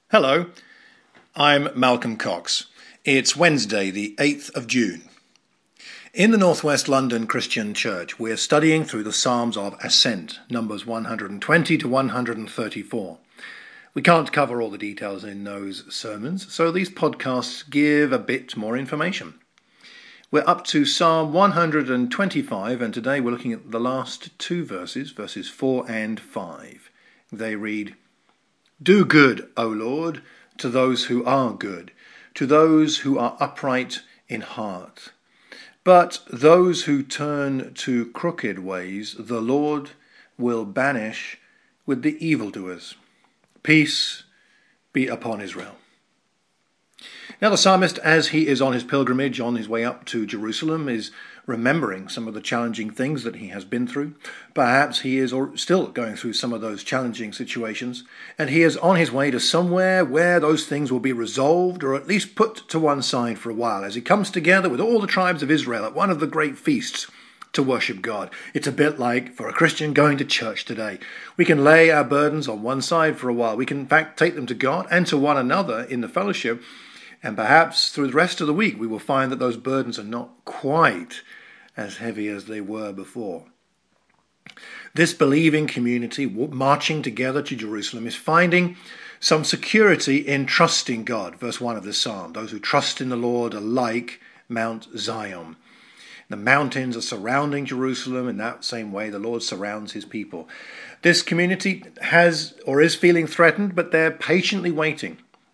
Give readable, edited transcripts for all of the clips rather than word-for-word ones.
Hello, I'm Malcolm Cox. It's Wednesday, the 8th of June. In the Northwest London Christian Church, we're studying through the Psalms of Ascent, numbers 120 to 134. We can't cover all the details in those sermons, so these podcasts give a bit more information. We're up to Psalm 125, and today we're looking at the last two verses, verses 4 and 5. They read, "Do good, O Lord, to those who are good, to those who are upright in heart. But those who turn to crooked ways, the Lord will banish with the evildoers. Peace be upon Israel." Now the psalmist, as he is on his pilgrimage, on his way up to Jerusalem, is remembering some of the challenging things that he has been through. Perhaps he is still going through some of those challenging situations, and he is on his way to somewhere where those things will be resolved, or at least put to one side for a while, as he comes together with all the tribes of Israel at one of the great feasts to worship God. It's a bit like, for a Christian, going to church today. We can lay our burdens on one side for a while. We can, in fact, take them to God and to one another in the fellowship, and perhaps through the rest of the week we will find that those burdens are not quite as heavy as they were before. This believing community marching together to Jerusalem is finding some security in trusting God. Verse 1 of this psalm, those who trust in the Lord are like Mount Zion. The mountains are surrounding Jerusalem. In that same way, the Lord surrounds his people. This community has or is feeling threatened, but they're patiently waiting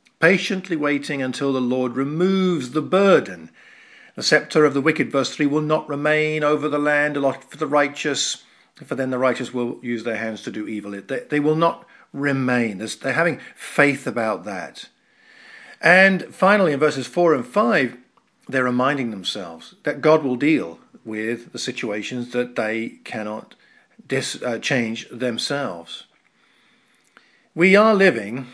until the Lord removes the burden. The scepter of the wicked, verse 3, will not remain over the land allotted for the righteous, for then the righteous will use their hands to do evil. They will not remain. They're having faith about that. And finally, in verses 4 and 5, they're reminding themselves that God will deal with the situations that they cannot change themselves. We are living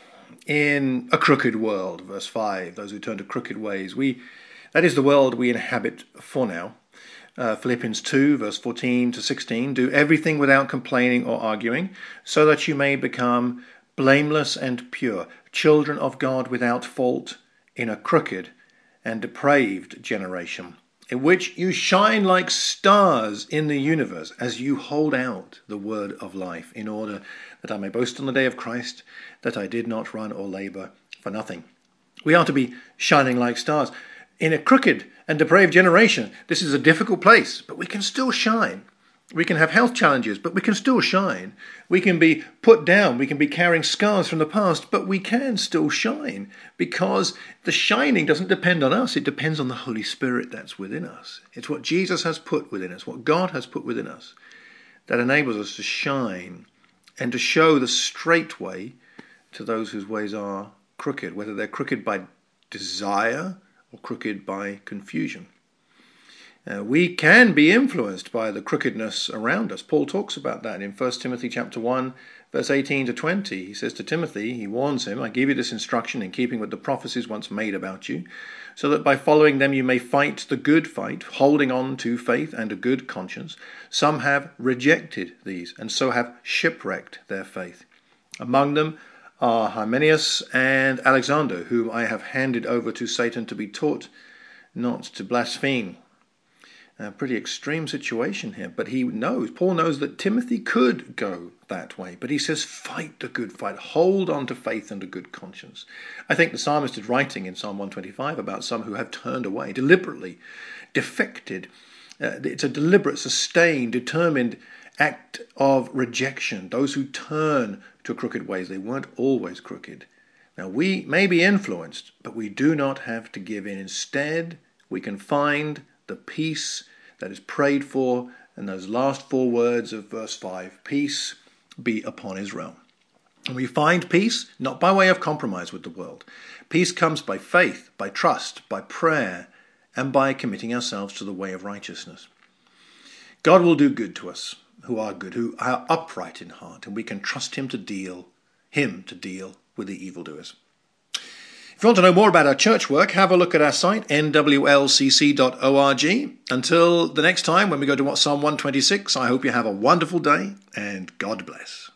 in a crooked world, verse 5, those who turn to crooked ways. That is the world we inhabit for now. Philippians 2, verse 14 to 16, "Do everything without complaining or arguing, so that you may become blameless and pure, children of God without fault, in a crooked and depraved generation, in which you shine like stars in the universe, as you hold out the word of life, in order that I may boast on the day of Christ, that I did not run or labor for nothing." We are to be shining like stars. In a crooked and depraved generation, this is a difficult place, but we can still shine. We can have health challenges, but we can still shine. We can be put down, we can be carrying scars from the past, but we can still shine, because the shining doesn't depend on us, it depends on the Holy Spirit that's within us. It's what Jesus has put within us, what God has put within us, that enables us to shine and to show the straight way to those whose ways are crooked, whether they're crooked by desire or crooked by confusion. We can be influenced by the crookedness around us. Paul talks about that in 1 Timothy chapter 1, verse 18 to 20. He says to Timothy, he warns him, "I give you this instruction in keeping with the prophecies once made about you, so that by following them you may fight the good fight, holding on to faith and a good conscience. Some have rejected these, and so have shipwrecked their faith. Among them are Hymenaeus and Alexander, whom I have handed over to Satan to be taught not to blaspheme." A pretty extreme situation here, but Paul knows that Timothy could go that way, but he says, fight the good fight, hold on to faith and a good conscience. I think the psalmist is writing in Psalm 125 about some who have turned away, deliberately defected. It's a deliberate, sustained, determined act of rejection. Those who turn to crooked ways, they weren't always crooked. Now we may be influenced, but we do not have to give in. Instead, we can find the peace that is prayed for in those last four words of verse 5, "Peace be upon Israel." And we find peace not by way of compromise with the world. Peace comes by faith, by trust, by prayer, and by committing ourselves to the way of righteousness. God will do good to us who are good, who are upright in heart, and we can trust him to deal with the evildoers. If you want to know more about our church work, have a look at our site, nwlcc.org. Until the next time when we go to Psalm 126, I hope you have a wonderful day and God bless.